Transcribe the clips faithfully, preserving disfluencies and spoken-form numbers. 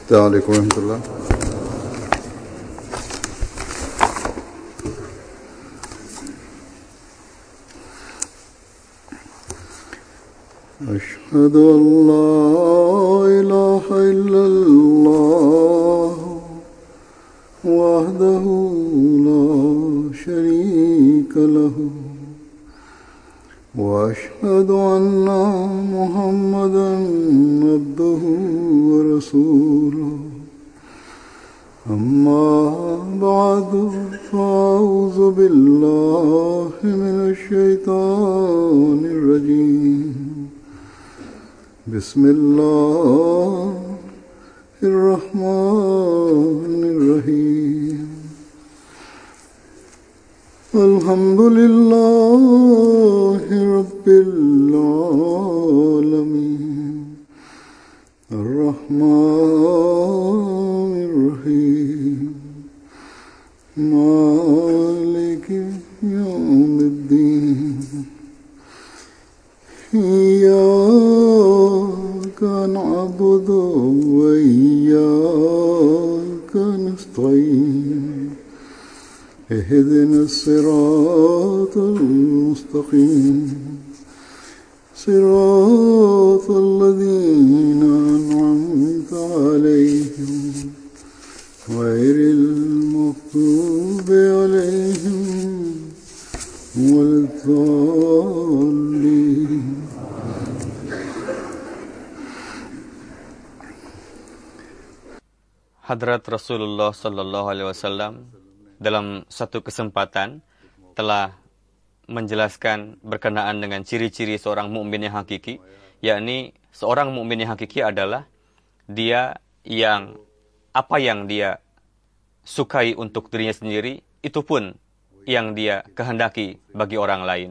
السلام عليكم ورحمة الله. أشهد أن لا إله إلا الله وحده لا شريك له وأشهد أن محمدا عبده ورسوله أما بعد فأعوذ بالله من الشيطان الرجيم بسم الله الرحمن الرحيم الحمد لله رب العالمين الرحمن الرحيم مالك يوم الدين إياك نعبد وإياك نستعين اهدنا الصراط المستقيم صراط الذين أنعمت عليهم غير المغضوب عليهم ولا الضالين. Hadrat Rasulullah Sallallahu Alaihi Wasallam dalam satu kesempatan telah menjelaskan berkenaan dengan ciri-ciri seorang mukmin yang hakiki, yakni seorang mukmin yang hakiki adalah dia yang apa yang dia sukai untuk dirinya sendiri, itu pun yang dia kehendaki bagi orang lain.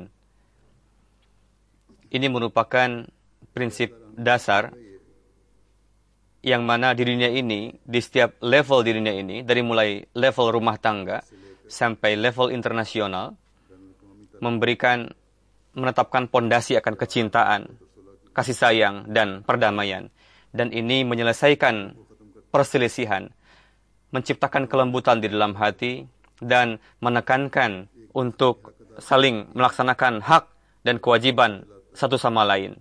Ini merupakan prinsip dasar yang mana di dunia ini, di setiap level di dunia ini, dari mulai level rumah tangga sampai level internasional, memberikan, menetapkan pondasi akan kecintaan, kasih sayang, dan perdamaian. Dan ini menyelesaikan perselisihan, menciptakan kelembutan di dalam hati, dan menekankan untuk saling melaksanakan hak dan kewajiban satu sama lain.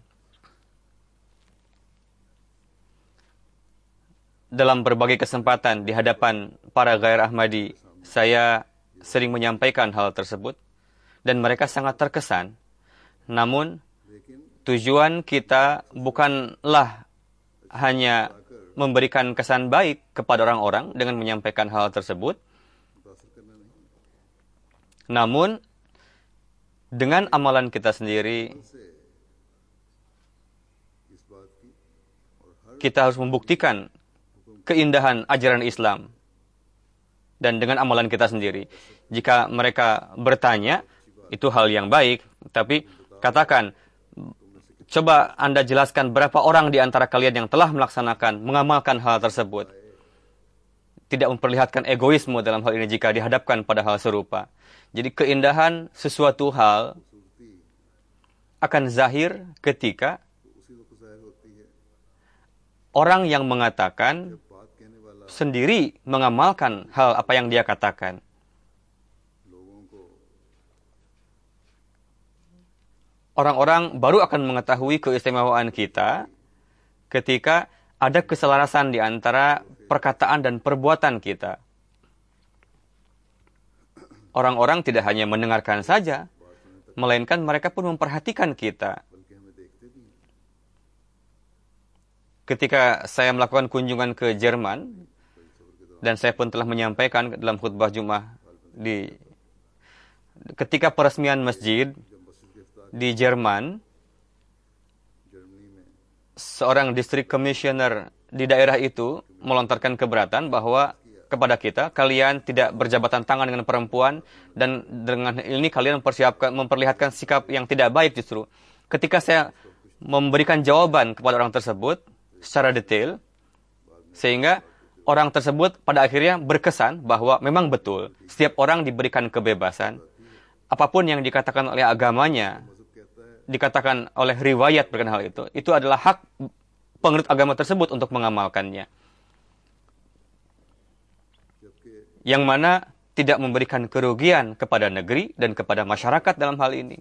Dalam berbagai kesempatan di hadapan para ghair Ahmadi, saya sering menyampaikan hal tersebut, dan mereka sangat terkesan. Namun, tujuan kita bukanlah hanya memberikan kesan baik kepada orang-orang dengan menyampaikan hal tersebut. Namun, dengan amalan kita sendiri, kita harus membuktikan keindahan ajaran Islam. Dan dengan amalan kita sendiri. Jika mereka bertanya, itu hal yang baik. Tapi katakan, coba Anda jelaskan berapa orang di antara kalian yang telah melaksanakan, mengamalkan hal tersebut. Tidak memperlihatkan egoisme dalam hal ini jika dihadapkan pada hal serupa. Jadi keindahan sesuatu hal akan zahir ketika orang yang mengatakan sendiri mengamalkan hal apa yang dia katakan. Orang-orang baru akan mengetahui keistimewaan kita ketika ada keselarasan di antara perkataan dan perbuatan kita. Orang-orang tidak hanya mendengarkan saja, melainkan mereka pun memperhatikan kita. Ketika saya melakukan kunjungan ke Jerman, dan saya pun telah menyampaikan dalam khutbah Jumat di ketika peresmian masjid di Jerman, seorang district commissioner di daerah itu melontarkan keberatan bahwa kepada kita, kalian tidak berjabatan tangan dengan perempuan, dan dengan ini kalian mempersiapkan, memperlihatkan sikap yang tidak baik justru. Ketika saya memberikan jawaban kepada orang tersebut secara detail, sehingga orang tersebut pada akhirnya berkesan bahwa memang betul, setiap orang diberikan kebebasan. Apapun yang dikatakan oleh agamanya, dikatakan oleh riwayat berkenaan hal itu, itu adalah hak penganut agama tersebut untuk mengamalkannya. yang mana tidak memberikan kerugian kepada negeri dan kepada masyarakat dalam hal ini.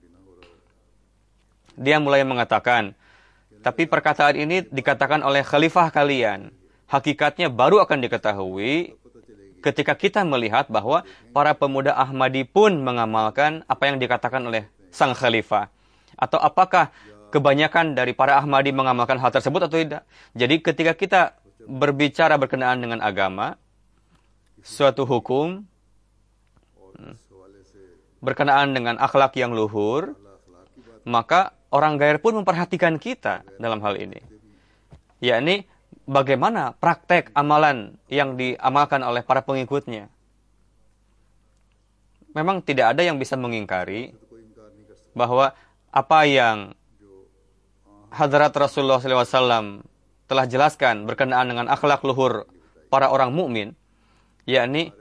Dia mulai mengatakan, tapi perkataan ini dikatakan oleh khalifah kalian. Hakikatnya baru akan diketahui ketika kita melihat bahwa para pemuda Ahmadi pun mengamalkan apa yang dikatakan oleh sang khalifah. Atau apakah kebanyakan dari para Ahmadi mengamalkan hal tersebut atau tidak. Jadi ketika kita berbicara berkenaan dengan agama, suatu hukum berkenaan dengan akhlak yang luhur, maka orang gair pun memperhatikan kita dalam hal ini. Yakni bagaimana praktek amalan yang diamalkan oleh para pengikutnya. Memang tidak ada yang bisa mengingkari bahwa apa yang Hadrat Rasulullah shallallahu alaihi wasallam telah jelaskan berkenaan dengan akhlak luhur para orang mukmin, yakni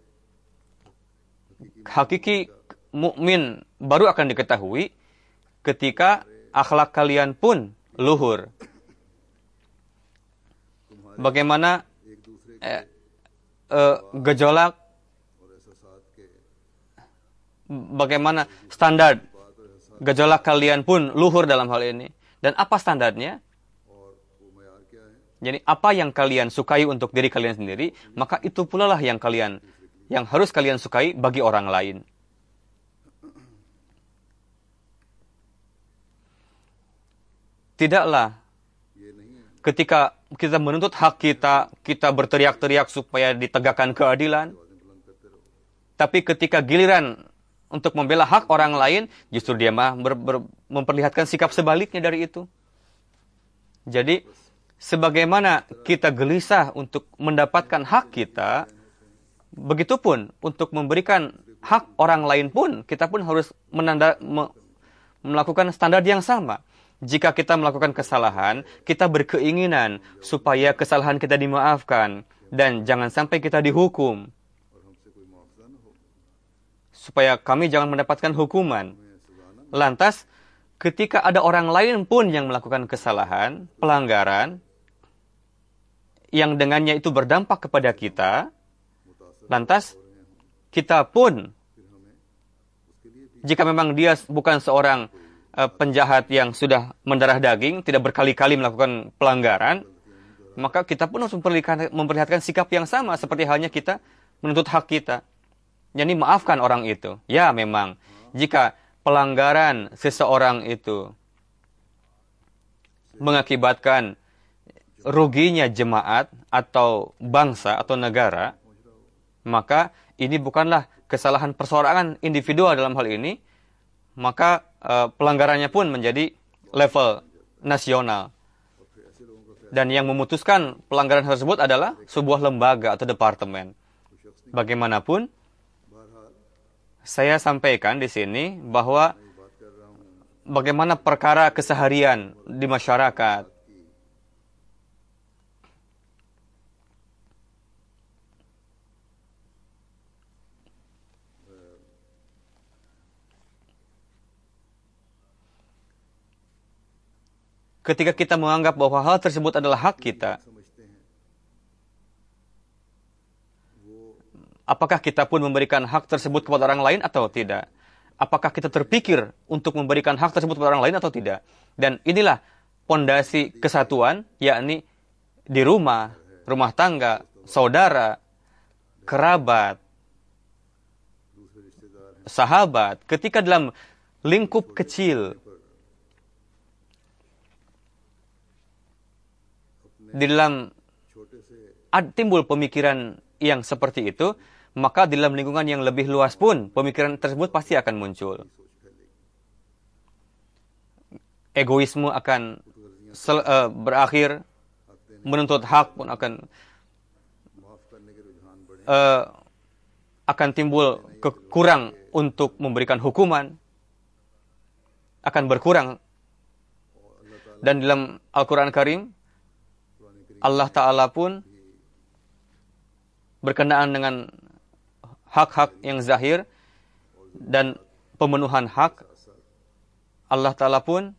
hakiki mukmin baru akan diketahui ketika akhlak kalian pun luhur. Bagaimana eh, eh, gejolak, bagaimana standar gejolak kalian pun luhur dalam hal ini. Dan apa standarnya? Jadi apa yang kalian sukai untuk diri kalian sendiri, maka itu pula lah yang kalian yang harus kalian sukai bagi orang lain. Tidaklah ketika kita menuntut hak kita, kita berteriak-teriak supaya ditegakkan keadilan. Tapi ketika giliran untuk membela hak orang lain, justru dia mah ber, ber, memperlihatkan sikap sebaliknya dari itu. Jadi, sebagaimana kita gelisah untuk mendapatkan hak kita, begitupun untuk memberikan hak orang lain pun, kita pun harus menanda, me, melakukan standar yang sama. Jika kita melakukan kesalahan, kita berkeinginan supaya kesalahan kita dimaafkan dan jangan sampai kita dihukum. Supaya kami jangan mendapatkan hukuman. Lantas, ketika ada orang lain pun yang melakukan kesalahan, pelanggaran, yang dengannya itu berdampak kepada kita, lantas kita pun, jika memang dia bukan seorang penjahat yang sudah mendarah daging, tidak berkali-kali melakukan pelanggaran, maka kita pun harus memperlihatkan, memperlihatkan sikap yang sama seperti halnya kita menuntut hak kita. Jadi maafkan orang itu. Ya memang, jika pelanggaran seseorang itu mengakibatkan ruginya jemaat atau bangsa atau negara, maka ini bukanlah kesalahan perseorangan individual dalam hal ini, maka uh, pelanggarannya pun menjadi level nasional. Dan yang memutuskan pelanggaran tersebut adalah sebuah lembaga atau departemen. Bagaimanapun, saya sampaikan di sini bahwa bagaimana perkara keseharian di masyarakat. Ketika kita menganggap bahwa hal tersebut adalah hak kita, apakah kita pun memberikan hak tersebut kepada orang lain atau tidak? Apakah kita terpikir untuk memberikan hak tersebut kepada orang lain atau tidak? Dan inilah pondasi kesatuan, yakni di rumah, rumah tangga, saudara, kerabat, sahabat. Ketika dalam lingkup kecil, di dalam timbul pemikiran yang seperti itu, maka di dalam lingkungan yang lebih luas pun pemikiran tersebut pasti akan muncul. Egoisme akan sel, uh, berakhir, menuntut hak pun akan uh, akan timbul kekurang untuk memberikan hukuman, akan berkurang. Dan dalam Al-Quran Karim, Allah Ta'ala pun berkenaan dengan hak-hak yang zahir dan pemenuhan hak, Allah Ta'ala pun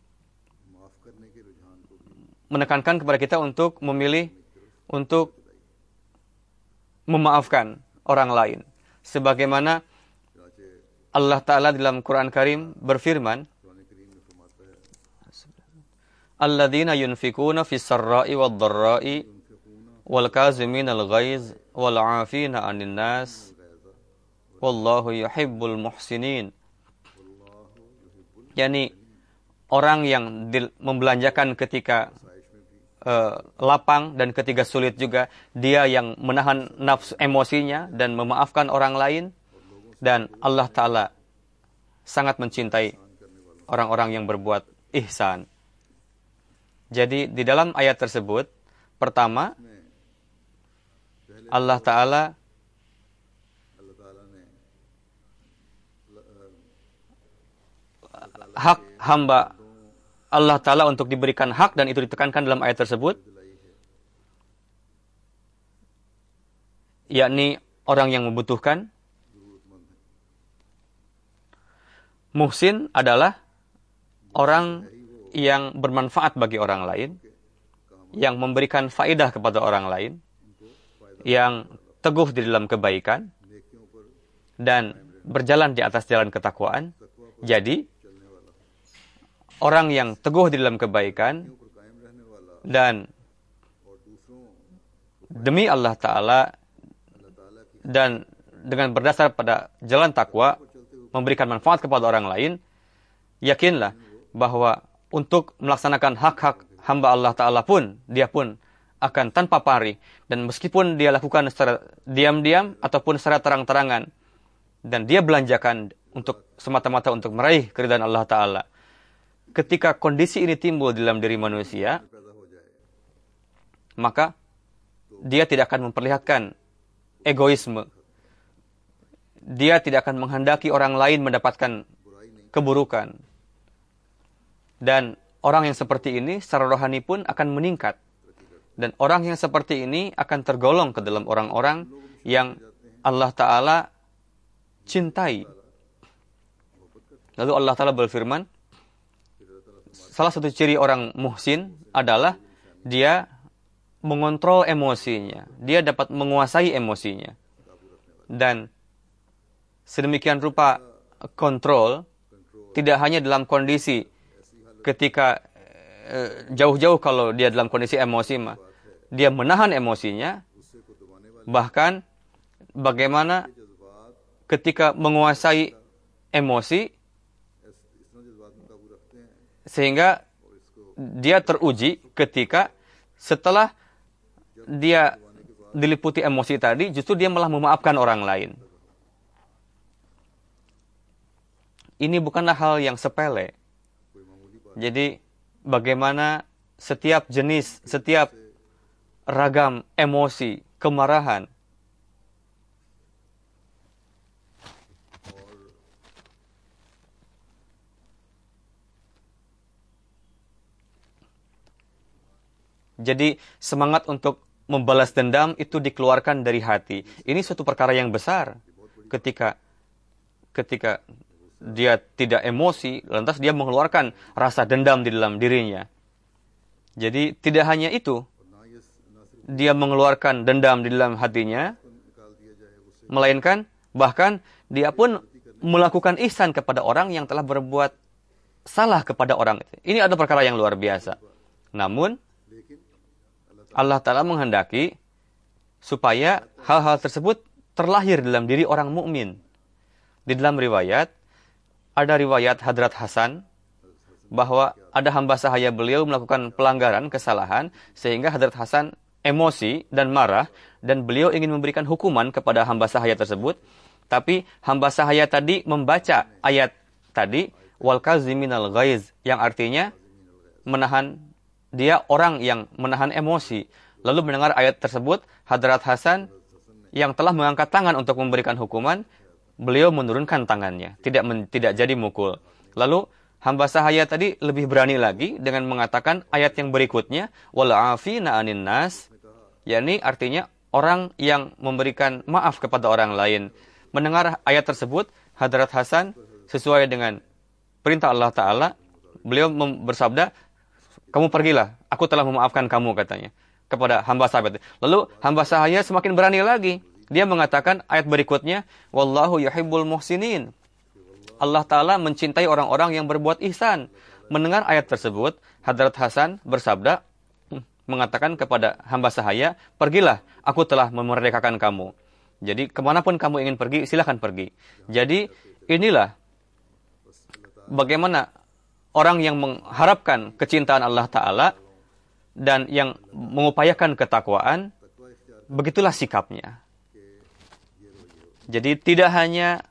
menekankan kepada kita untuk memilih, untuk memaafkan orang lain. Sebagaimana Allah Ta'ala dalam Quran Karim berfirman, Alladzina yunfikuna fis sarra'i wad dharra'i wal kaziminal ghaiz wal 'afina 'anil nas wallahu yuhibbul muhsinin. Yani orang yang membelanjakan ketika uh, lapang dan ketika sulit juga, dia yang menahan nafsu emosinya dan memaafkan orang lain, dan Allah Ta'ala sangat mencintai orang-orang yang berbuat ihsan. Jadi di dalam ayat tersebut, pertama, Allah Ta'ala hak hamba Allah Ta'ala untuk diberikan hak, dan itu ditekankan dalam ayat tersebut, yakni orang yang membutuhkan. Muhsin adalah orang yang bermanfaat bagi orang lain, yang memberikan faedah kepada orang lain, yang teguh di dalam kebaikan, dan berjalan di atas jalan ketakwaan. Jadi, orang yang teguh di dalam kebaikan dan demi Allah Ta'ala dan dengan berdasar pada jalan takwa memberikan manfaat kepada orang lain, yakinlah bahwa untuk melaksanakan hak-hak hamba Allah Ta'ala pun, dia pun akan tanpa pari. Dan meskipun dia lakukan secara diam-diam ataupun secara terang-terangan, dan dia belanjakan untuk semata-mata untuk meraih keridhaan Allah Ta'ala, ketika kondisi ini timbul dalam diri manusia, maka dia tidak akan memperlihatkan egoisme. Dia tidak akan menghendaki orang lain mendapatkan keburukan. Dan orang yang seperti ini secara rohani pun akan meningkat. Dan orang yang seperti ini akan tergolong ke dalam orang-orang yang Allah Ta'ala cintai. Lalu Allah Ta'ala berfirman, salah satu ciri orang muhsin adalah dia mengontrol emosinya. Dia dapat menguasai emosinya. Dan sedemikian rupa kontrol tidak hanya dalam kondisi ketika eh, jauh-jauh kalau dia dalam kondisi emosi mah, dia menahan emosinya, bahkan bagaimana ketika menguasai emosi sehingga dia teruji ketika setelah dia diliputi emosi tadi, justru dia malah memaafkan orang lain. Ini bukanlah hal yang sepele. Jadi bagaimana setiap jenis, setiap ragam emosi, kemarahan, jadi semangat untuk membalas dendam itu dikeluarkan dari hati. Ini suatu perkara yang besar. Ketika ketika dia tidak emosi, lantas dia mengeluarkan rasa dendam di dalam dirinya. Jadi tidak hanya itu, dia mengeluarkan dendam di dalam hatinya, melainkan bahkan dia pun melakukan ihsan kepada orang yang telah berbuat salah kepada orang itu. Ini adalah perkara yang luar biasa. Namun Allah Ta'ala menghendaki supaya hal-hal tersebut terlahir dalam diri orang mukmin. Di dalam riwayat, ada riwayat Hadrat Hasan bahwa ada hamba sahaya beliau melakukan pelanggaran, kesalahan, sehingga Hadrat Hasan emosi dan marah, dan beliau ingin memberikan hukuman kepada hamba sahaya tersebut. Tapi hamba sahaya tadi membaca ayat tadi, wal kaziminal ghaiz, yang artinya menahan, dia orang yang menahan emosi. Lalu mendengar ayat tersebut, Hadrat Hasan yang telah mengangkat tangan untuk memberikan hukuman, beliau menurunkan tangannya, tidak men, tidak jadi mukul. Lalu hamba sahaya tadi lebih berani lagi dengan mengatakan ayat yang berikutnya, wal 'afina 'anin nas, yakni artinya orang yang memberikan maaf kepada orang lain. Mendengar ayat tersebut, Hadrat Hasan sesuai dengan perintah Allah Ta'ala, beliau bersabda, kamu pergilah, aku telah memaafkan kamu, katanya kepada hamba sahabat. Lalu hamba sahaya semakin berani lagi. Dia mengatakan ayat berikutnya, wallahu yuhibbul muhsinin. Allah Ta'ala mencintai orang-orang yang berbuat ihsan. Mendengar ayat tersebut, Hadrat Hasan bersabda, mengatakan kepada hamba sahaya, pergilah, aku telah memerdekakan kamu. Jadi kemanapun kamu ingin pergi, silahkan pergi. Jadi inilah bagaimana orang yang mengharapkan kecintaan Allah Ta'ala dan yang mengupayakan ketakwaan, begitulah sikapnya. Jadi tidak hanya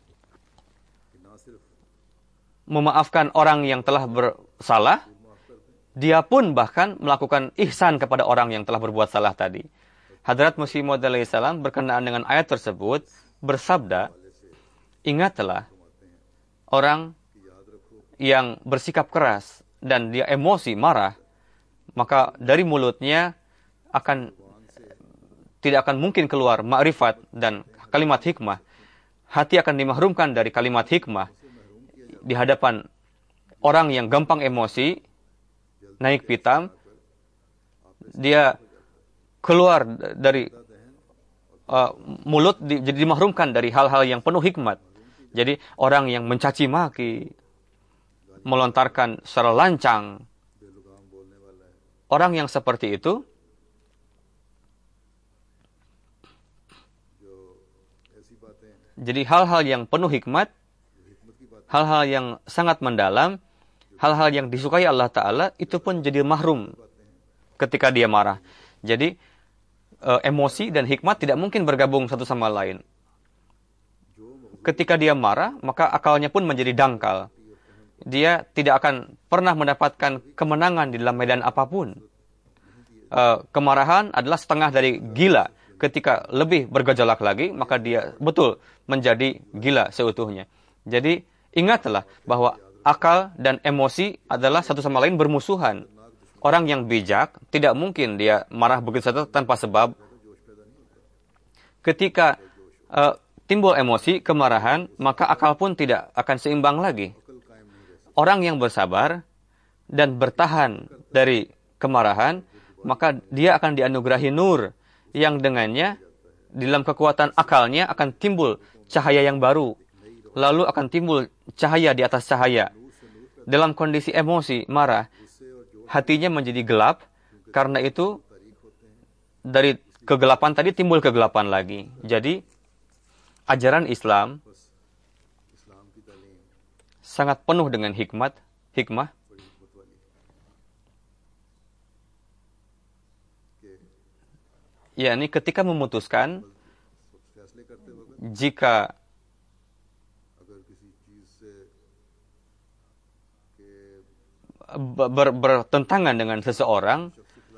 memaafkan orang yang telah bersalah, dia pun bahkan melakukan ihsan kepada orang yang telah berbuat salah tadi. Hadrat Masih Maud alaihi salam berkenaan dengan ayat tersebut bersabda, ingatlah orang yang bersikap keras dan dia emosi, marah, maka dari mulutnya akan tidak akan mungkin keluar ma'rifat dan kalimat hikmah. Hati akan dimahrumkan dari kalimat hikmah di hadapan orang yang gampang emosi, naik pitam, dia keluar dari uh, mulut di, jadi dimahrumkan dari hal-hal yang penuh hikmat. Jadi orang yang mencaci maki, melontarkan secara lancang, orang yang seperti itu jadi hal-hal yang penuh hikmat, hal-hal yang sangat mendalam, hal-hal yang disukai Allah Ta'ala, itu pun jadi mahrum ketika dia marah. Jadi, e, emosi dan hikmat tidak mungkin bergabung satu sama lain. Ketika dia marah, maka akalnya pun menjadi dangkal. Dia tidak akan pernah mendapatkan kemenangan di dalam medan apapun. E, kemarahan adalah setengah dari gila. Ketika lebih bergejolak lagi, maka dia betul menjadi gila seutuhnya. Jadi, ingatlah bahwa akal dan emosi adalah satu sama lain bermusuhan. Orang yang bijak tidak mungkin dia marah begitu saja tanpa sebab. Ketika uh, timbul emosi, kemarahan, maka akal pun tidak akan seimbang lagi. Orang yang bersabar dan bertahan dari kemarahan, maka dia akan dianugerahi nur yang dengannya di dalam kekuatan akalnya akan timbul cahaya yang baru. Lalu akan timbul cahaya di atas cahaya. Dalam kondisi emosi, marah, hatinya menjadi gelap. Karena itu, dari kegelapan tadi timbul kegelapan lagi. Jadi, ajaran Islam sangat penuh dengan hikmat, hikmah. Ya, ini ketika memutuskan, jika Ber, bertentangan dengan seseorang,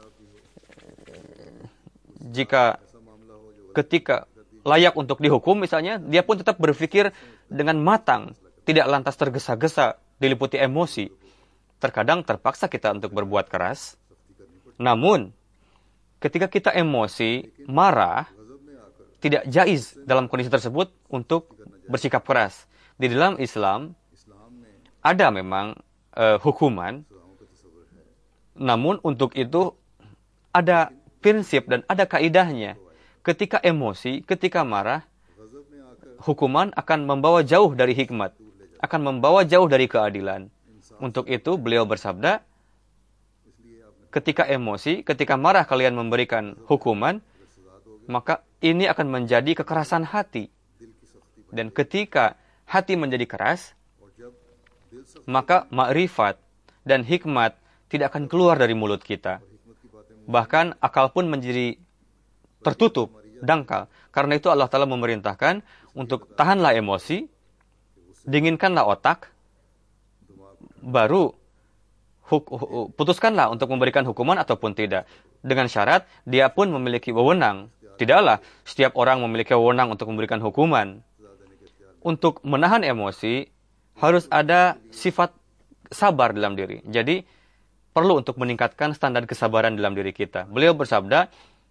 jika ketika layak untuk dihukum misalnya, dia pun tetap berpikir dengan matang, tidak lantas tergesa-gesa, diliputi emosi. Terkadang terpaksa kita untuk berbuat keras. Namun, ketika kita emosi, marah, tidak jaiz dalam kondisi tersebut untuk bersikap keras. Di dalam Islam, ada memang Uh, hukuman, namun untuk itu ada prinsip dan ada kaidahnya. Ketika emosi, ketika marah, hukuman akan membawa jauh dari hikmat, akan membawa jauh dari keadilan. Untuk itu beliau bersabda, ketika emosi, ketika marah kalian memberikan hukuman, maka ini akan menjadi kekerasan hati. Dan ketika hati menjadi keras, maka ma'rifat dan hikmat tidak akan keluar dari mulut kita. Bahkan akal pun menjadi tertutup, dangkal. Karena itu Allah Ta'ala memerintahkan untuk tahanlah emosi, dinginkanlah otak, baru putuskanlah untuk memberikan hukuman ataupun tidak. Dengan syarat, dia pun memiliki wewenang. Tidaklah setiap orang memiliki wewenang untuk memberikan hukuman. Untuk menahan emosi, harus ada sifat sabar dalam diri. Jadi, perlu untuk meningkatkan standar kesabaran dalam diri kita. Beliau bersabda,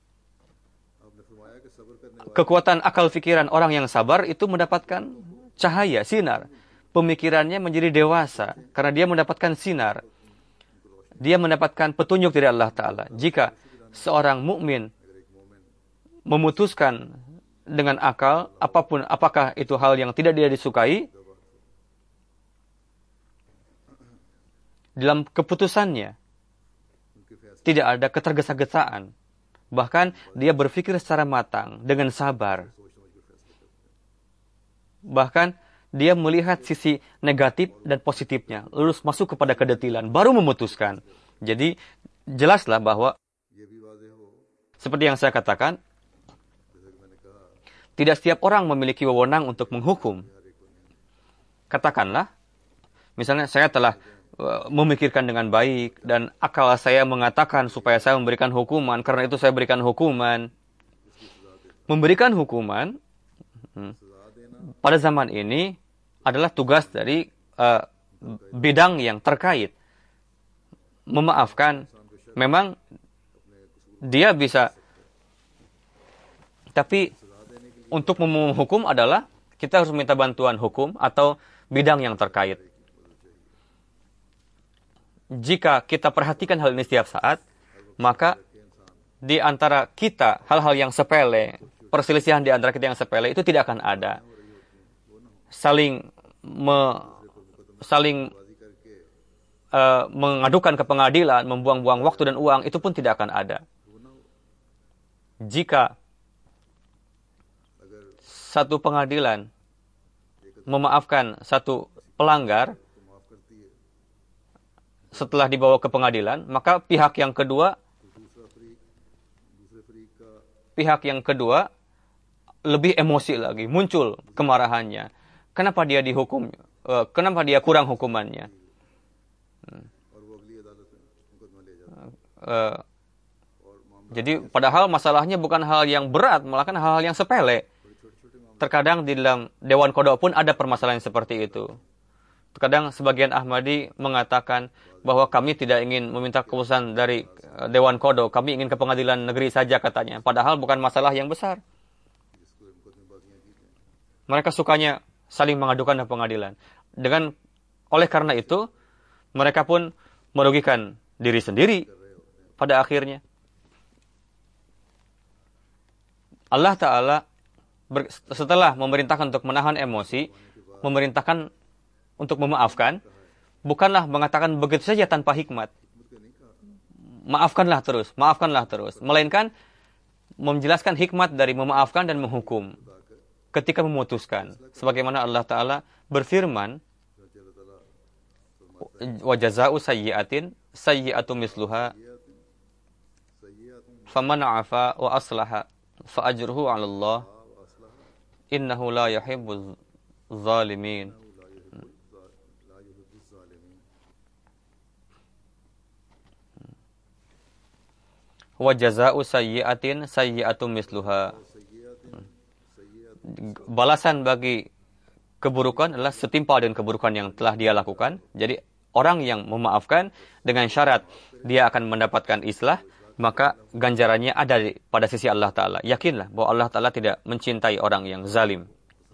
kekuatan akal pikiran orang yang sabar itu mendapatkan cahaya, sinar. Pemikirannya menjadi dewasa, karena dia mendapatkan sinar. Dia mendapatkan petunjuk dari Allah Ta'ala. Jika seorang mukmin memutuskan dengan akal, apapun, apakah itu hal yang tidak dia disukai, dalam keputusannya tidak ada ketergesa-gesaan. Bahkan dia berpikir secara matang, dengan sabar. Bahkan dia melihat sisi negatif dan positifnya, lalu masuk kepada kedetilan, baru memutuskan. Jadi jelaslah bahwa seperti yang saya katakan, tidak setiap orang memiliki wewenang untuk menghukum. Katakanlah, misalnya saya telah memikirkan dengan baik dan akal saya mengatakan supaya saya memberikan hukuman, karena itu saya berikan hukuman. Memberikan hukuman hmm, pada zaman ini adalah tugas dari uh, bidang yang terkait. Memaafkan, memang dia bisa, tapi untuk menghukum adalah kita harus minta bantuan hukum atau bidang yang terkait. Jika kita perhatikan hal ini setiap saat, maka di antara kita hal-hal yang sepele, perselisihan di antara kita yang sepele itu tidak akan ada. Saling me, saling uh, mengadukan ke pengadilan, membuang-buang waktu dan uang, itu pun tidak akan ada. Jika satu pengadilan memaafkan satu pelanggar, setelah dibawa ke pengadilan, maka pihak yang kedua, pihak yang kedua lebih emosi lagi, muncul kemarahannya. Kenapa dia dihukum? Uh, kenapa dia kurang hukumannya? Uh, jadi padahal masalahnya bukan hal yang berat, malah kan hal-hal yang sepele. Terkadang di dalam Dewan Kodok pun ada permasalahan seperti itu. Terkadang sebagian Ahmadi mengatakan bahwa kami tidak ingin meminta keputusan dari Dewan Kodok, kami ingin ke pengadilan negeri saja katanya. Padahal bukan masalah yang besar. Mereka sukanya saling mengadukan ke pengadilan. Dengan oleh karena itu, mereka pun merugikan diri sendiri pada akhirnya. Allah Ta'ala setelah memerintahkan untuk menahan emosi, memerintahkan untuk memaafkan, bukanlah mengatakan begitu saja tanpa hikmat. Maafkanlah terus, maafkanlah terus. Melainkan menjelaskan hikmat dari memaafkan dan menghukum ketika memutuskan. Sebagaimana Allah Ta'ala berfirman, wa jaza'u sayyi'atin sayyi'atu misluha faman 'afa wa aslaha fa ajruhu 'ala Allah innahu la yuhibbuz zalimin. Wa jaza'u sayyi'atin sayyi'atu misluha. Balasan bagi keburukan adalah setimpal dengan keburukan yang telah dia lakukan. Jadi orang yang memaafkan dengan syarat dia akan mendapatkan islah, maka ganjarannya ada pada sisi Allah Ta'ala. Yakinlah bahwa Allah Ta'ala tidak mencintai orang yang zalim.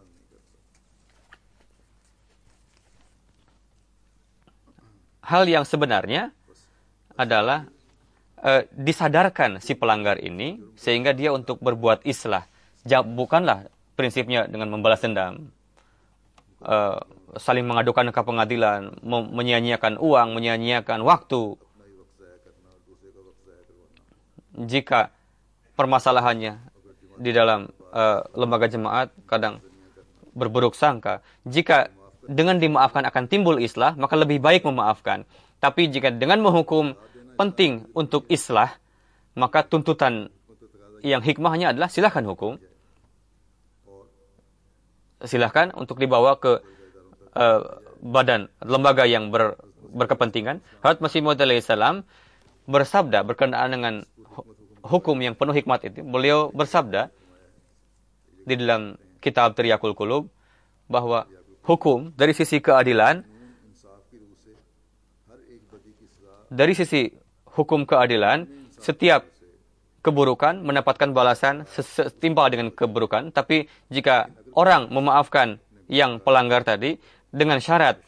Hal yang sebenarnya adalah uh, disadarkan si pelanggar ini sehingga dia untuk berbuat islah. Bukanlah prinsipnya dengan membalas dendam, uh, saling mengadukan ke pengadilan, menyia-nyiakan uang, menyia-nyiakan waktu. Jika permasalahannya di dalam uh, lembaga jemaat kadang berburuk sangka, jika dengan dimaafkan akan timbul islah, maka lebih baik memaafkan. Tapi jika dengan menghukum penting untuk islah, maka tuntutan yang hikmahnya adalah silahkan hukum. Silahkan untuk dibawa ke uh, badan, lembaga yang ber, berkepentingan. Hadrat Masih Maud alaihi salam bersabda berkenaan dengan hukum yang penuh hikmat itu. Beliau bersabda di dalam kitab Tiryakul Qulub bahwa hukum dari sisi keadilan, dari sisi hukum keadilan, setiap keburukan mendapatkan balasan setimpal dengan keburukan. Tapi jika orang memaafkan yang pelanggar tadi dengan syarat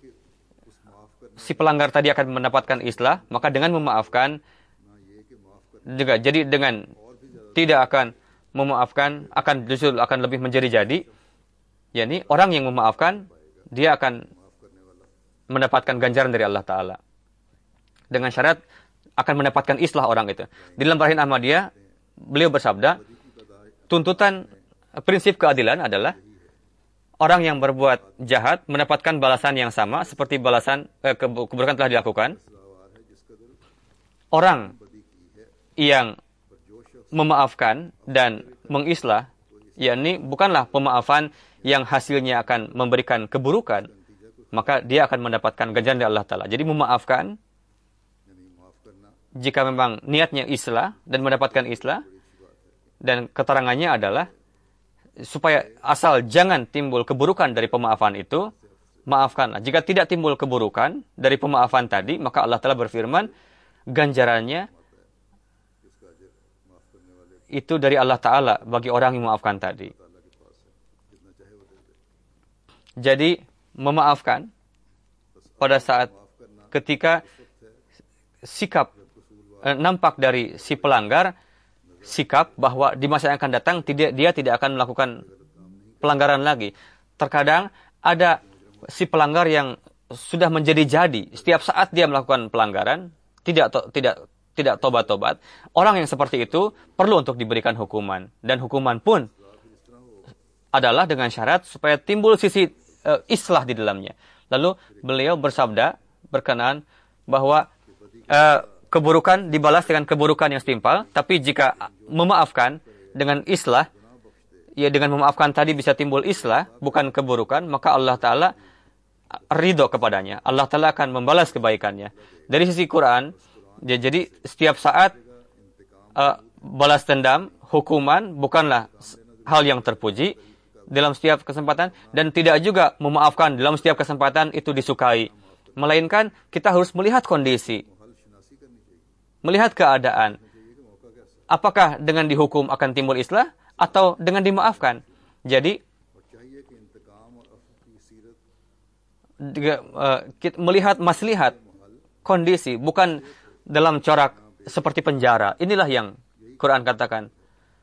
si pelanggar tadi akan mendapatkan islah, maka dengan memaafkan juga jadi dengan tidak akan memaafkan akan justru akan lebih menjadi-jadi, yakni orang yang memaafkan dia akan mendapatkan ganjaran dari Allah Ta'ala. Dengan syarat akan mendapatkan islah orang itu. Di dalam Barahin Ahmadiyah, beliau bersabda, tuntutan prinsip keadilan adalah orang yang berbuat jahat mendapatkan balasan yang sama seperti balasan eh, keburukan telah dilakukan. Orang yang memaafkan dan mengislah, yakni bukanlah pemaafan yang hasilnya akan memberikan keburukan, maka dia akan mendapatkan ganjaran dari Allah Ta'ala. Jadi memaafkan, jika memang niatnya islah dan mendapatkan islah, dan keterangannya adalah, supaya asal jangan timbul keburukan dari pemaafan itu, maafkanlah. Jika tidak timbul keburukan dari pemaafan tadi, maka Allah Ta'ala berfirman, ganjarannya itu dari Allah Ta'ala bagi orang yang memaafkan tadi. Jadi, memaafkan pada saat ketika sikap eh, nampak dari si pelanggar, sikap bahwa di masa yang akan datang tidak, dia tidak akan melakukan pelanggaran lagi. Terkadang ada si pelanggar yang sudah menjadi-jadi, setiap saat dia melakukan pelanggaran, tidak to, tidak tidak tobat-tobat. Orang yang seperti itu perlu untuk diberikan hukuman, dan hukuman pun adalah dengan syarat supaya timbul sisi uh, islah di dalamnya. Lalu beliau bersabda berkenaan bahwa uh, keburukan dibalas dengan keburukan yang setimpal, tapi jika memaafkan dengan islah, ya dengan memaafkan tadi bisa timbul islah, bukan keburukan, maka Allah Ta'ala ridho kepadanya. Allah Ta'ala akan membalas kebaikannya. Dari sisi Quran, ya, jadi setiap saat uh, balas dendam, hukuman bukanlah hal yang terpuji dalam setiap kesempatan, dan tidak juga memaafkan dalam setiap kesempatan itu disukai. Melainkan kita harus melihat kondisi, melihat keadaan. Apakah dengan dihukum akan timbul islah atau dengan dimaafkan? Jadi melihat maslihat kondisi, bukan dalam corak seperti penjara. Inilah yang Quran katakan.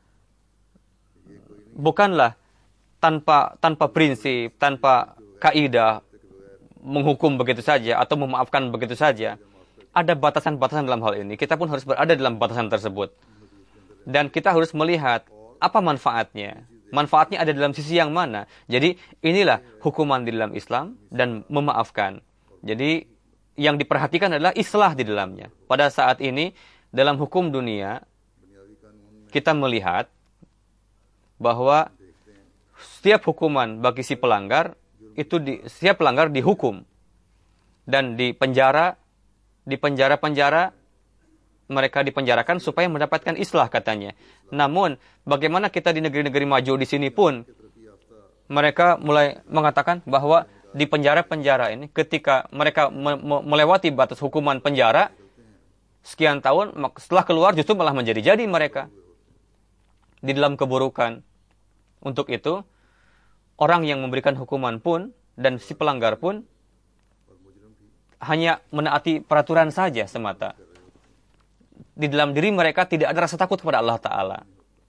Bukanlah tanpa tanpa prinsip, tanpa kaidah menghukum begitu saja atau memaafkan begitu saja. Ada batasan-batasan dalam hal ini. Kita pun harus berada dalam batasan tersebut. Dan kita harus melihat apa manfaatnya. Manfaatnya ada dalam sisi yang mana. Jadi inilah hukuman di dalam Islam dan memaafkan. Jadi yang diperhatikan adalah islah di dalamnya. Pada saat ini dalam hukum dunia kita melihat bahwa setiap hukuman bagi si pelanggar itu di, setiap pelanggar dihukum dan dipenjara, di penjara-penjara mereka dipenjarakan supaya mendapatkan islah katanya. Namun bagaimana kita di negeri-negeri maju di sini pun mereka mulai mengatakan bahwa di penjara-penjara ini ketika mereka me- me- melewati batas hukuman penjara sekian tahun, setelah keluar justru malah menjadi-jadi mereka di dalam keburukan. Untuk itu orang yang memberikan hukuman pun dan si pelanggar pun hanya menaati peraturan saja semata. Di dalam diri mereka tidak ada rasa takut kepada Allah Ta'ala.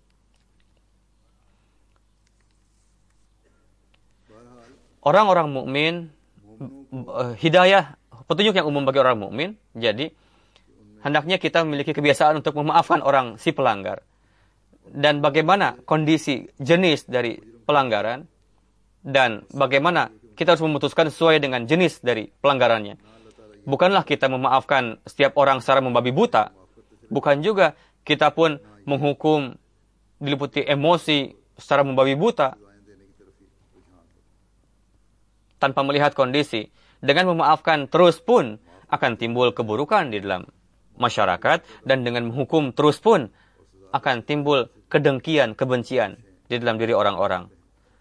Orang-orang mukmin, hidayah, petunjuk yang umum bagi orang mukmin. Jadi, hendaknya kita memiliki kebiasaan untuk memaafkan orang si pelanggar. Dan bagaimana kondisi jenis dari pelanggaran, dan bagaimana kita harus memutuskan sesuai dengan jenis dari pelanggarannya. Bukanlah kita memaafkan setiap orang secara membabi buta. Bukan juga kita pun menghukum diliputi emosi secara membabi buta tanpa melihat kondisi. Dengan memaafkan terus pun akan timbul keburukan di dalam masyarakat, dan dengan menghukum terus pun akan timbul kedengkian, kebencian di dalam diri orang-orang.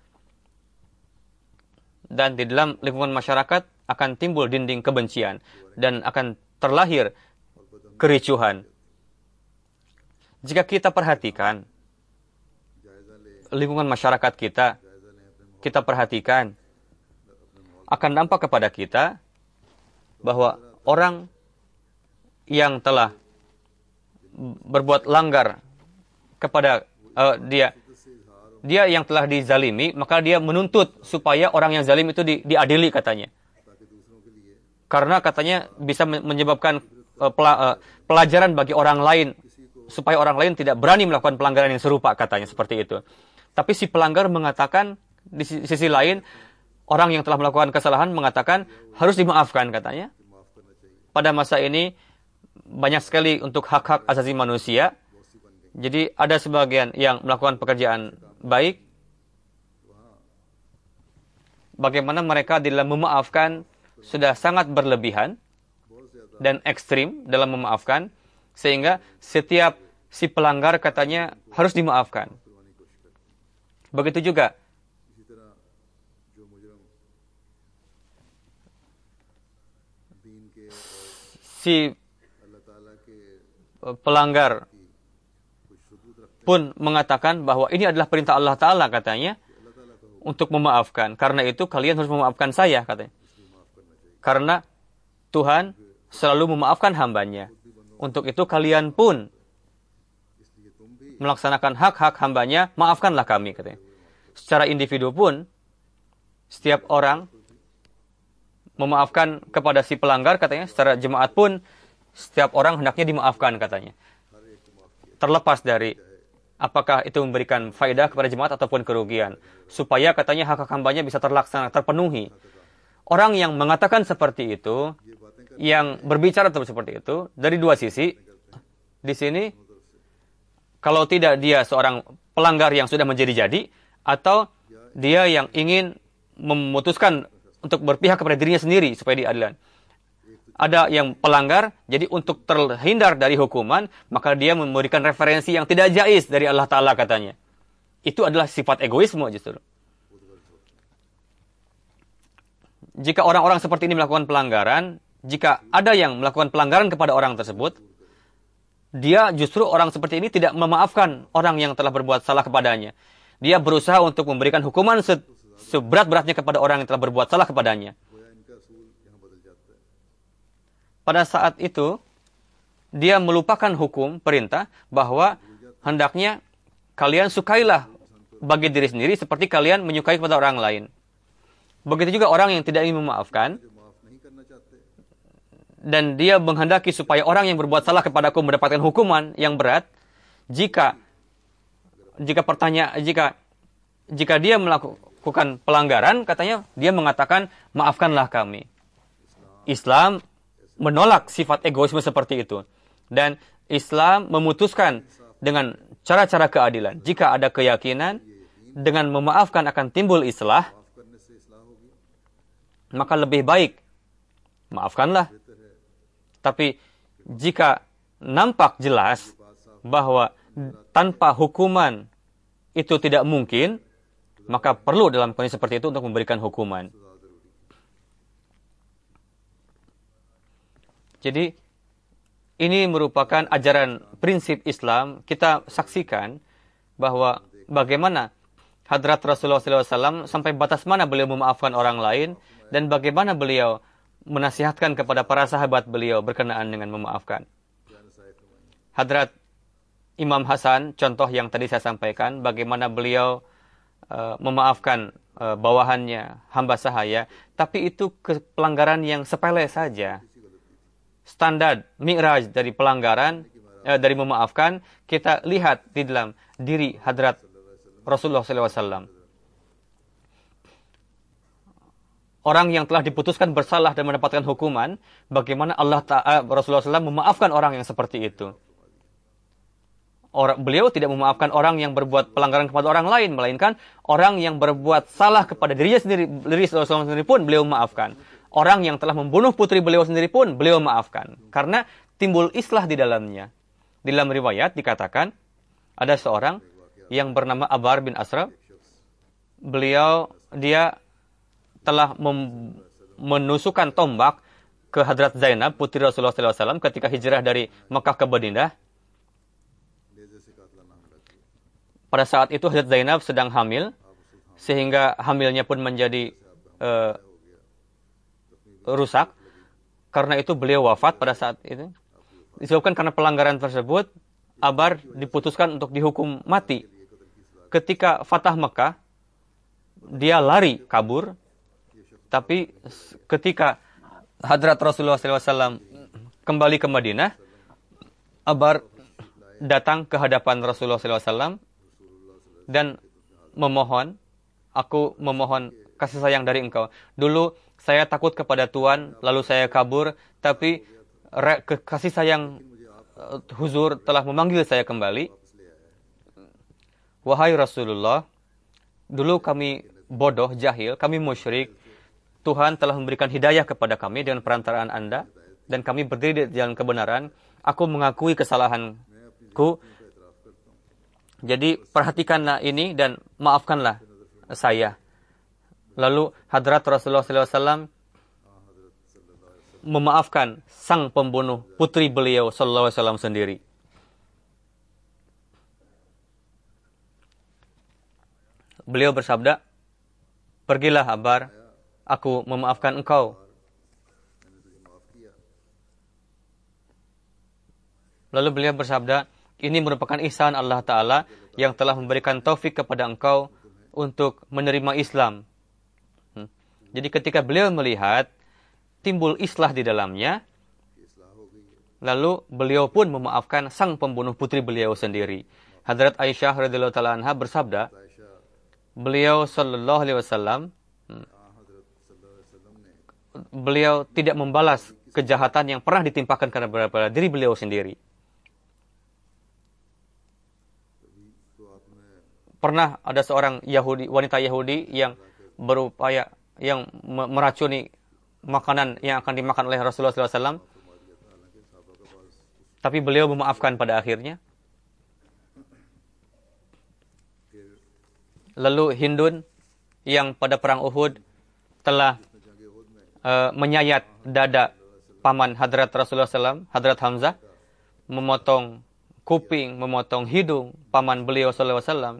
Dan di dalam lingkungan masyarakat akan timbul dinding kebencian dan akan terlahir kericuhan. Jika kita perhatikan lingkungan masyarakat kita, kita perhatikan, akan nampak kepada kita bahwa orang yang telah berbuat langgar kepada uh, dia dia yang telah dizalimi, maka dia menuntut supaya orang yang zalim itu di, diadili katanya. Karena katanya bisa menyebabkan uh, pela, uh, pelajaran bagi orang lain, supaya orang lain tidak berani melakukan pelanggaran yang serupa katanya, seperti itu. Tapi si pelanggar mengatakan, di sisi lain, orang yang telah melakukan kesalahan mengatakan harus dimaafkan katanya. Pada masa ini banyak sekali untuk hak-hak asasi manusia. Jadi ada sebagian yang melakukan pekerjaan baik. Bagaimana mereka di dalam memaafkan sudah sangat berlebihan dan ekstrim dalam memaafkan, sehingga setiap si pelanggar katanya harus dimaafkan. Begitu juga si pelanggar pun mengatakan bahwa ini adalah perintah Allah Ta'ala katanya untuk memaafkan. Karena itu kalian harus memaafkan saya katanya. Karena Tuhan selalu memaafkan hambanya. Untuk itu kalian pun melaksanakan hak-hak hambanya, maafkanlah kami katanya. Secara individu pun setiap orang memaafkan kepada si pelanggar katanya. Secara jemaat pun setiap orang hendaknya dimaafkan katanya. Terlepas dari apakah itu memberikan faedah kepada jemaat ataupun kerugian. Supaya katanya hak-hak hambanya bisa terlaksana, terpenuhi. Orang yang mengatakan seperti itu, yang berbicara seperti itu, dari dua sisi. Di sini, kalau tidak dia seorang pelanggar yang sudah menjadi-jadi, atau dia yang ingin memutuskan untuk berpihak kepada dirinya sendiri supaya diadilan. Ada yang pelanggar, jadi untuk terhindar dari hukuman, maka dia memberikan referensi yang tidak jaiz dari Allah Ta'ala katanya. Itu adalah sifat egoisme justru. Jika orang-orang seperti ini melakukan pelanggaran, jika ada yang melakukan pelanggaran kepada orang tersebut, dia justru orang seperti ini tidak memaafkan orang yang telah berbuat salah kepadanya. Dia berusaha untuk memberikan hukuman se seberat-beratnya kepada orang yang telah berbuat salah kepadanya. Pada saat itu, dia melupakan hukum perintah bahwa hendaknya kalian sukailah bagi diri sendiri seperti kalian menyukai kepada orang lain. Begitu juga orang yang tidak ingin memaafkan, dan dia menghendaki supaya orang yang berbuat salah kepadaku mendapatkan hukuman yang berat, jika jika pertanyaan jika jika dia melakukan pelanggaran, katanya dia mengatakan maafkanlah kami. Islam menolak sifat egoisme seperti itu. Dan Islam memutuskan dengan cara-cara keadilan. Jika ada keyakinan, dengan memaafkan akan timbul islah, maka lebih baik maafkanlah. Tapi jika nampak jelas bahwa tanpa hukuman itu tidak mungkin, maka perlu dalam kondisi seperti itu untuk memberikan hukuman. Jadi, ini merupakan ajaran prinsip Islam. Kita saksikan bahwa bagaimana hadrat Rasulullah shallallahu alaihi wasallam sampai batas mana beliau memaafkan orang lain, dan bagaimana beliau menasihatkan kepada para sahabat beliau berkenaan dengan memaafkan. Hadrat Imam Hasan, contoh yang tadi saya sampaikan, bagaimana beliau uh, memaafkan uh, bawahannya, hamba sahaya, tapi itu pelanggaran yang sepele saja. Standar mi'raj dari pelanggaran, eh, dari memaafkan, kita lihat di dalam diri hadrat Rasulullah shallallahu alaihi wasallam. Orang yang telah diputuskan bersalah dan mendapatkan hukuman, bagaimana Allah Ta'ala, Rasulullah shallallahu alaihi wasallam memaafkan orang yang seperti itu. Orang, beliau tidak memaafkan orang yang berbuat pelanggaran kepada orang lain, melainkan orang yang berbuat salah kepada dirinya sendiri, diri Rasulullah sendiri pun beliau memaafkan. Orang yang telah membunuh putri beliau sendiri pun beliau maafkan. Karena timbul islah di dalamnya. Di dalam riwayat dikatakan, ada seorang yang bernama Abar bin Asrab. Beliau, dia telah menusukkan tombak ke Hadrat Zainab, putri Rasulullah shallallahu alaihi wasallam, ketika hijrah dari Mekah ke Madinah. Pada saat itu Hadrat Zainab sedang hamil, sehingga hamilnya pun menjadi uh, rusak. Karena itu beliau wafat pada saat itu. Disebabkan karena pelanggaran tersebut, Abar diputuskan untuk dihukum mati. ketika Fatah Mekah, dia lari kabur. Tapi ketika Hadrat Rasulullah shallallahu alaihi wasallam kembali ke Madinah, Abar datang ke hadapan Rasulullah shallallahu alaihi wasallam dan memohon, aku memohon kasih sayang dari engkau. Dulu saya takut kepada Tuhan, lalu saya kabur, tapi re- kasih sayang uh, huzur telah memanggil saya kembali. Wahai Rasulullah, dulu kami bodoh, jahil, kami musyrik. Tuhan telah memberikan hidayah kepada kami dengan perantaraan Anda, dan kami berdiri di jalan kebenaran. Aku mengakui kesalahanku. Jadi perhatikanlah ini dan maafkanlah saya. Lalu Hadrat Rasulullah shallallahu alaihi wasallam memaafkan sang pembunuh putri beliau sallallahu alaihi wasallam sendiri. Beliau bersabda, "Pergilah Abar, aku memaafkan engkau." Lalu beliau bersabda, ini merupakan ihsan Allah Ta'ala yang telah memberikan taufik kepada engkau untuk menerima Islam. Hmm. Jadi ketika beliau melihat timbul islah di dalamnya, lalu beliau pun memaafkan sang pembunuh putri beliau sendiri. Hadrat Aisyah radhiyallahu ta'ala anha bersabda, beliau sallallahu alaihi wasallam beliau tidak membalas kejahatan yang pernah ditimpakan kepada diri beliau sendiri. Pernah ada seorang Yahudi, wanita Yahudi yang berupaya yang meracuni makanan yang akan dimakan oleh Rasulullah shallallahu alaihi wasallam, tapi beliau memaafkan pada akhirnya. Lalu Hindun yang pada perang Uhud telah uh, menyayat dada paman Hadrat Rasulullah shallallahu alaihi wasallam, Hadrat Hamzah, memotong kuping, memotong hidung paman beliau shallallahu alaihi wasallam,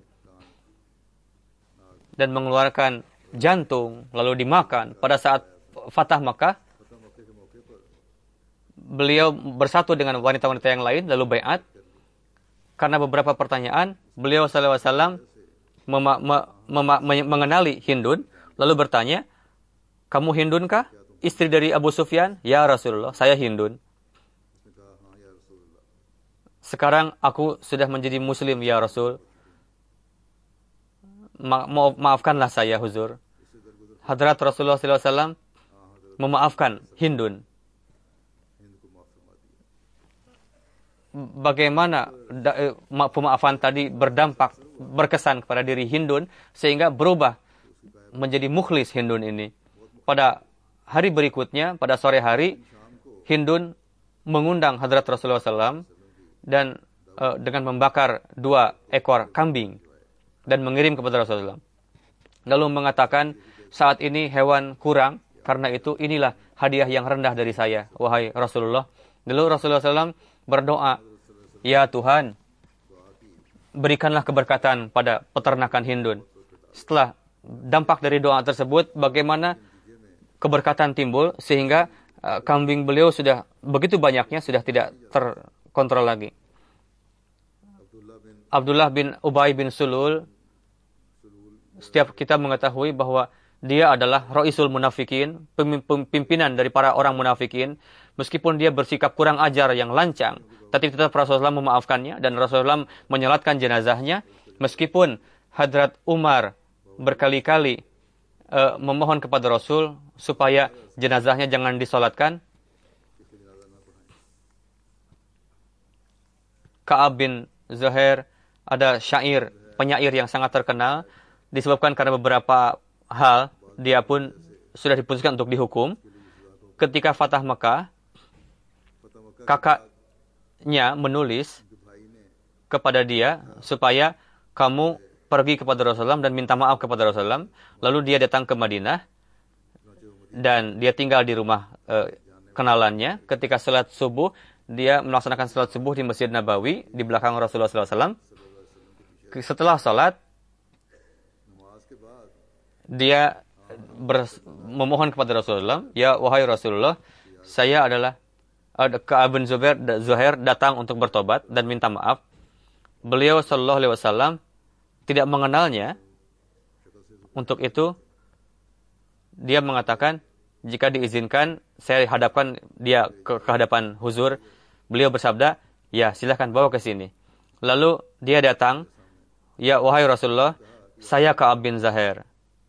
dan mengeluarkan jantung, lalu dimakan. Pada saat Fatah Makkah, beliau bersatu dengan wanita-wanita yang lain, lalu baiat. Karena beberapa pertanyaan, beliau shallallahu alaihi wasallam Mema, me, mema, me, mengenali Hindun, lalu bertanya, kamu Hindun kah? Istri dari Abu Sufyan? Ya Rasulullah, saya Hindun. Sekarang aku sudah menjadi Muslim, ya Rasul. Ma, ma, maafkanlah saya, huzur. Hadrat Rasulullah shallallahu alaihi wasallam memaafkan Hindun. Bagaimana da, pemaafan tadi berdampak, berkesan kepada diri Hindun, sehingga berubah menjadi mukhlis Hindun ini. Pada hari berikutnya, pada sore hari, Hindun mengundang Hadrat Rasulullah shallallahu alaihi wasallam dan uh, dengan membakar dua ekor kambing dan mengirim kepada Rasulullah. Lalu mengatakan, saat ini hewan kurang, karena itu inilah hadiah yang rendah dari saya, wahai Rasulullah. Lalu Rasulullah shallallahu alaihi wasallam berdoa, ya Tuhan, berikanlah keberkatan pada peternakan Hindun. Setelah dampak dari doa tersebut, bagaimana keberkatan timbul, sehingga uh, kambing beliau sudah begitu banyaknya, sudah tidak terkontrol lagi. Abdullah bin Ubay bin Sulul, setiap kita mengetahui bahwa dia adalah Ra'isul Munafikin, pimpinan dari para orang munafikin. Meskipun dia bersikap kurang ajar yang lancang, tapi tetap Rasulullah memaafkannya dan Rasulullah menyolatkan jenazahnya. Meskipun Hadrat Umar berkali-kali uh, memohon kepada Rasul supaya jenazahnya jangan disolatkan. Ka'ab bin Zuhair, ada syair, penyair yang sangat terkenal, disebabkan karena beberapa hal, dia pun sudah diputuskan untuk dihukum. Ketika Fatah Makkah, kakaknya menulis kepada dia supaya kamu pergi kepada Rasulullah dan minta maaf kepada Rasulullah. Lalu dia datang ke Madinah dan dia tinggal di rumah e, kenalannya. Ketika salat subuh, dia melaksanakan salat subuh di Masjid Nabawi di belakang Rasulullah shallallahu alaihi wasallam. Setelah salat, dia ber, memohon kepada Rasulullah, ya wahai Rasulullah, saya adalah Ka'ab bin Zubair, Zuhair datang untuk bertobat dan minta maaf. Beliau sallallahu alaihi wasallam tidak mengenalnya. Untuk itu, dia mengatakan, jika diizinkan, saya hadapkan dia ke, ke hadapan huzur. Beliau bersabda, ya silahkan bawa ke sini. Lalu dia datang, ya wahai Rasulullah, saya Ka'ab bin Zahir.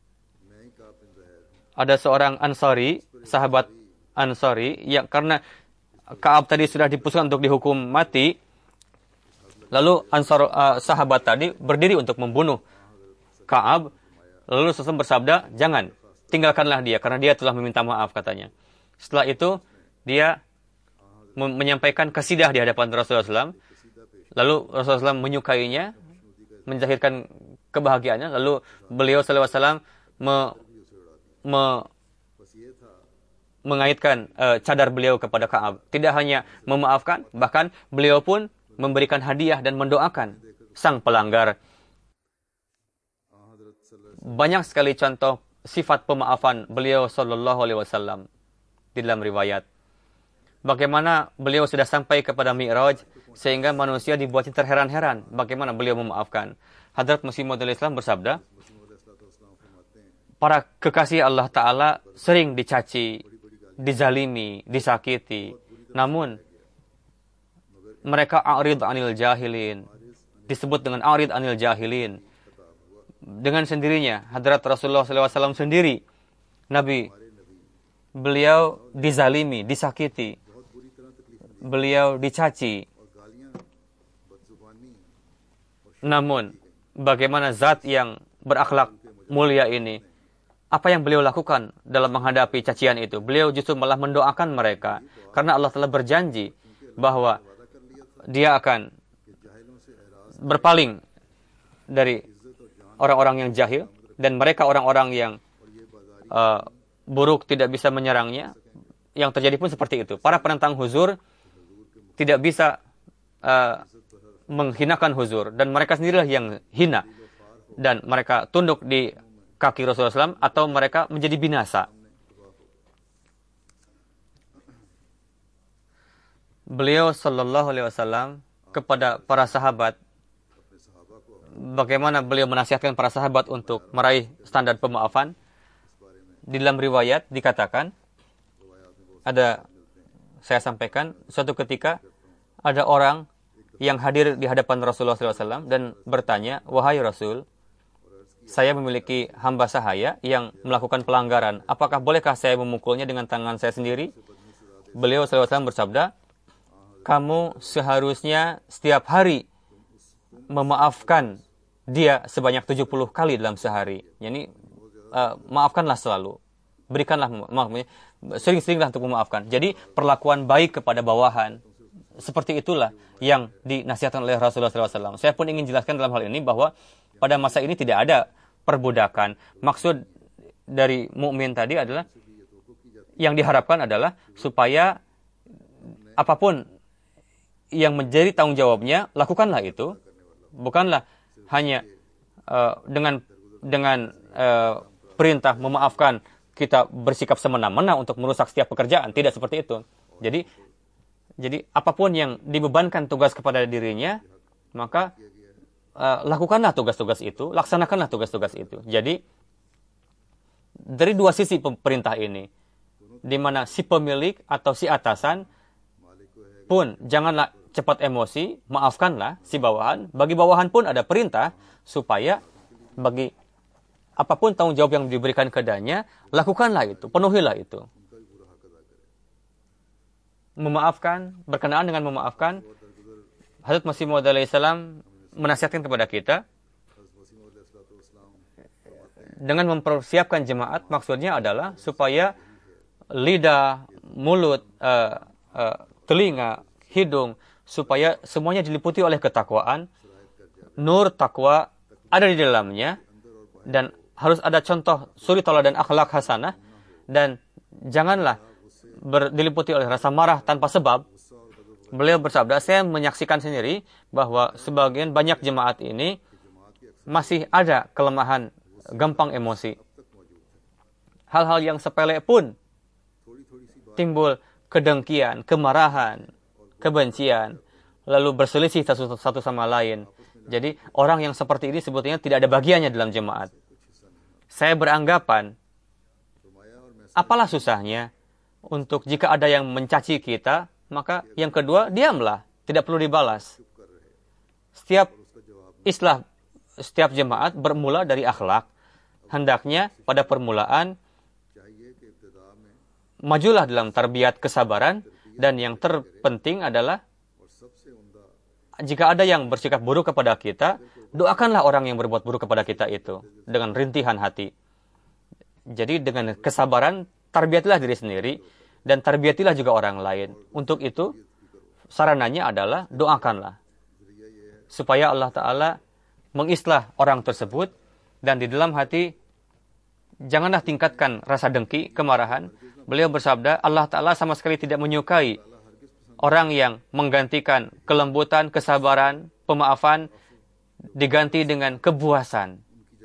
Ada seorang Ansari, sahabat Ansari, yang karena Ka'ab tadi sudah diputuskan untuk dihukum mati, lalu Ansar, uh, sahabat tadi berdiri untuk membunuh Ka'ab. Lalu Rasulullah bersabda, jangan, tinggalkanlah dia, karena dia telah meminta maaf, katanya. Setelah itu, dia menyampaikan kasidah di hadapan Rasulullah shallallahu alaihi wasallam. Lalu Rasulullah shallallahu alaihi wasallam menyukainya, menzahirkan kebahagiaannya. Lalu beliau shallallahu alaihi wasallam me, me, mengaitkan uh, cadar beliau kepada Ka'ab. Tidak hanya memaafkan, bahkan beliau pun memberikan hadiah dan mendoakan sang pelanggar. Banyak sekali contoh sifat pemaafan beliau sallallahu alaihi wasallam di dalam riwayat. Bagaimana beliau sudah sampai kepada Mi'raj sehingga manusia dibuat terheran-heran bagaimana beliau memaafkan. Hadrat Masih Maud Islam bersabda, para kekasih Allah Ta'ala sering dicaci, dizalimi, disakiti. Namun mereka a'rid anil jahilin, disebut dengan a'rid anil jahilin. Dengan sendirinya Hadrat Rasulullah shallallahu alaihi wasallam sendiri, Nabi, beliau dizalimi, disakiti, beliau dicaci. Namun bagaimana zat yang berakhlak mulia ini, apa yang beliau lakukan dalam menghadapi cacian itu? Beliau justru malah mendoakan mereka, karena Allah telah berjanji bahwa dia akan berpaling dari orang-orang yang jahil, dan mereka orang-orang yang uh, buruk tidak bisa menyerangnya. Yang terjadi pun seperti itu. Para penentang huzur tidak bisa uh, menghinakan huzur, dan mereka sendirilah yang hina, dan mereka tunduk di kaki Rasulullah shallallahu alaihi wasallam, atau mereka menjadi binasa. Beliau sallallahu alaihi wasallam kepada para sahabat, bagaimana beliau menasihatkan para sahabat untuk meraih standar pemaafan. Di dalam riwayat dikatakan, ada, saya sampaikan, suatu ketika ada orang yang hadir di hadapan Rasulullah shallallahu alaihi wasallam dan bertanya, wahai Rasul, saya memiliki hamba sahaya yang melakukan pelanggaran. Apakah bolehkah saya memukulnya dengan tangan saya sendiri? Beliau shallallahu alaihi wasallam bersabda, kamu seharusnya setiap hari memaafkan dia sebanyak tujuh puluh kali dalam sehari. Yani, uh, maafkanlah selalu. Berikanlah maaf. Sering-seringlah untuk memaafkan. Jadi, perlakuan baik kepada bawahan. Seperti itulah yang dinasihatkan oleh Rasulullah shallallahu alaihi wasallam. Saya pun ingin jelaskan dalam hal ini bahwa pada masa ini tidak ada perbudakan. Maksud dari mukmin tadi adalah, yang diharapkan adalah supaya apapun yang menjadi tanggung jawabnya, lakukanlah itu. Bukanlah hanya uh, dengan dengan uh, perintah memaafkan, kita bersikap semena-mena untuk merusak setiap pekerjaan. Tidak seperti itu. Jadi, jadi apapun yang dibebankan tugas kepada dirinya, maka uh, lakukanlah tugas-tugas itu, laksanakanlah tugas-tugas itu. Jadi, dari dua sisi perintah ini, di mana si pemilik atau si atasan pun janganlah cepat emosi, maafkanlah si bawahan. Bagi bawahan pun ada perintah supaya bagi apapun tanggung jawab yang diberikan kepadanya, lakukanlah itu, penuhilah itu. Memaafkan, berkenaan dengan memaafkan, Hadrat Masih Maud alaihi salam menasihatkan kepada kita dengan mempersiapkan jemaat. Maksudnya adalah supaya lidah, mulut, uh, uh, telinga, hidung, supaya semuanya diliputi oleh ketakwaan. Nur takwa ada di dalamnya, dan harus ada contoh suri tauladan akhlak hasanah, dan janganlah ber, diliputi oleh rasa marah tanpa sebab. Beliau bersabda, saya menyaksikan sendiri bahwa sebagian banyak jemaat ini masih ada kelemahan, gampang emosi. Hal-hal yang sepele pun timbul kedengkian, kemarahan, kebencian, lalu berselisih satu, satu sama lain. Jadi orang yang seperti ini sebetulnya tidak ada bagiannya dalam jemaat. Saya beranggapan, apalah susahnya untuk jika ada yang mencaci kita, maka yang kedua, diamlah. Tidak perlu dibalas. Setiap islah, setiap jemaat bermula dari akhlak. Hendaknya pada permulaan, majulah dalam tarbiyat kesabaran. Dan yang terpenting adalah, jika ada yang bersikap buruk kepada kita, doakanlah orang yang berbuat buruk kepada kita itu. Dengan rintihan hati. Jadi dengan kesabaran, tarbiyatilah diri sendiri. Dan tarbiyatilah juga orang lain. Untuk itu, sarananya adalah doakanlah. Supaya Allah Ta'ala mengislah orang tersebut. Dan di dalam hati, janganlah tingkatkan rasa dengki, kemarahan. Beliau bersabda, Allah Ta'ala sama sekali tidak menyukai orang yang menggantikan kelembutan, kesabaran, pemaafan, diganti dengan kebuasan.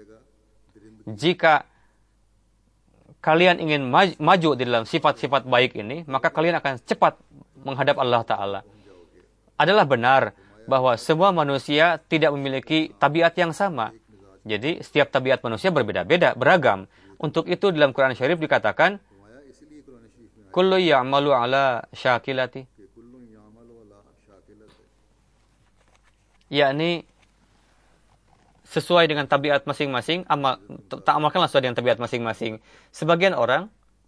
Jika kalian ingin maj- maju di dalam sifat-sifat baik ini, maka kalian akan cepat menghadap Allah Ta'ala. Adalah benar bahwa semua manusia tidak memiliki tabiat yang sama. Jadi, setiap tabiat manusia berbeda-beda, beragam. Untuk itu, dalam Quran Syarif dikatakan, Kullu ya'malu ala syakilati. Yakni, sesuai dengan tabiat masing-masing, amal, tak amalkanlah sesuai dengan tabiat masing-masing. Sebagian orang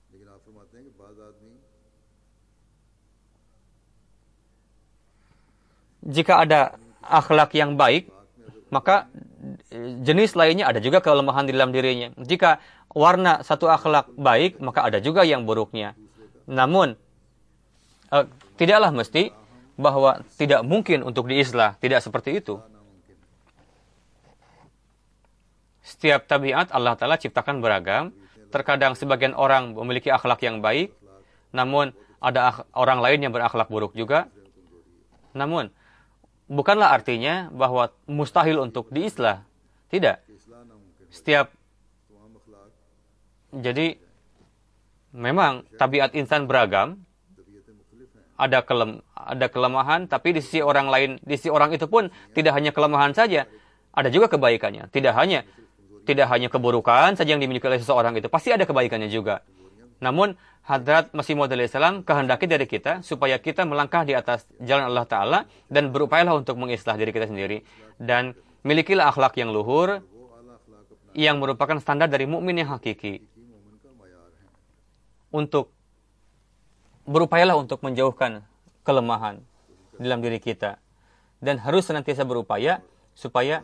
jika ada akhlak yang baik, maka jenis lainnya ada juga kelemahan di dalam dirinya. Jika warna satu akhlak baik, maka ada juga yang buruknya. Namun, eh, tidaklah mesti bahwa tidak mungkin untuk diislah. Tidak seperti itu. Setiap tabiat Allah Ta'ala ciptakan beragam. Terkadang sebagian orang memiliki akhlak yang baik. Namun, ada orang lain yang berakhlak buruk juga. Namun, bukanlah artinya bahwa mustahil untuk diislah. Tidak. Setiap. Jadi, memang tabiat insan beragam. Ada kelem, ada kelemahan, tapi di sisi orang lain, di sisi orang itu pun tidak hanya kelemahan saja. Ada juga kebaikannya. Tidak hanya tidak hanya keburukan saja yang dimiliki oleh seseorang itu. Pasti ada kebaikannya juga. Namun, Hadrat Masih Maud alaihi salam kehendaki dari kita supaya kita melangkah di atas jalan Allah Ta'ala dan berupayalah untuk mengislah diri kita sendiri. Dan milikilah akhlak yang luhur yang merupakan standar dari mukmin yang hakiki. Untuk berupayalah untuk menjauhkan kelemahan dalam diri kita. Dan harus senantiasa berupaya supaya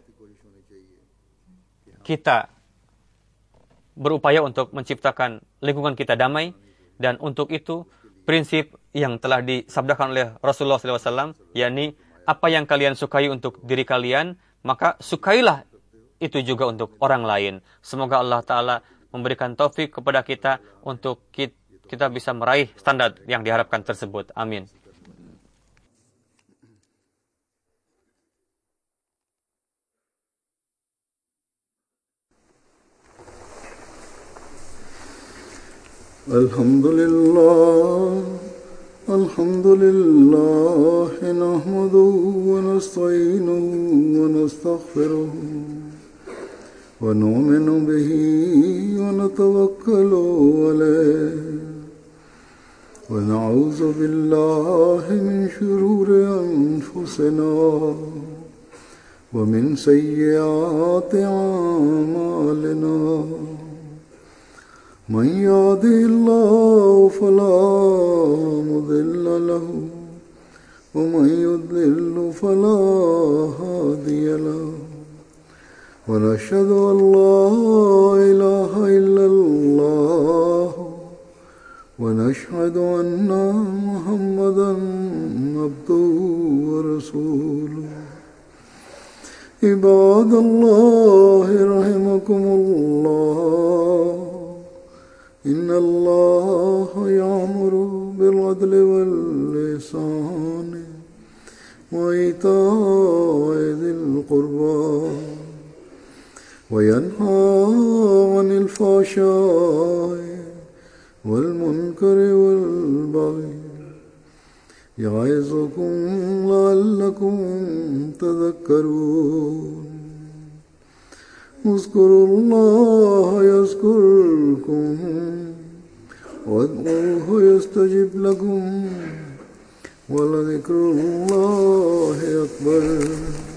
kita berupaya untuk menciptakan lingkungan kita damai. Dan untuk itu, prinsip yang telah disabdakan oleh Rasulullah shallallahu alaihi wasallam, yakni apa yang kalian sukai untuk diri kalian, maka sukailah itu juga untuk orang lain. Semoga Allah Ta'ala memberikan taufik kepada kita untuk kita bisa meraih standar yang diharapkan tersebut. Amin. Alhamdulillah, Alhamdulillah, nahmaduhu wa nasta'inuhu wa nastaghfiruhu wa nu'minu bihi wa natawakkalu alayhi wa na'udzu billahi min shururi anfusina wa min sayyiati a'malina. من يهده الله فلا مضل له ومن يضلل فلا هادي له ونشهد أن لا إله إلا الله ونشهد أن محمدا عبده ورسوله. عباد الله رحمكم الله، إن الله يأمر بالعدل والإحسان وإيتاء ذي القربى وينهى عن الفحشاء والمنكر والبغي يعظكم لعلكم تذكرون اذكروا الله يذكركم وادعوه يستجب لكم ولذكر الله أكبر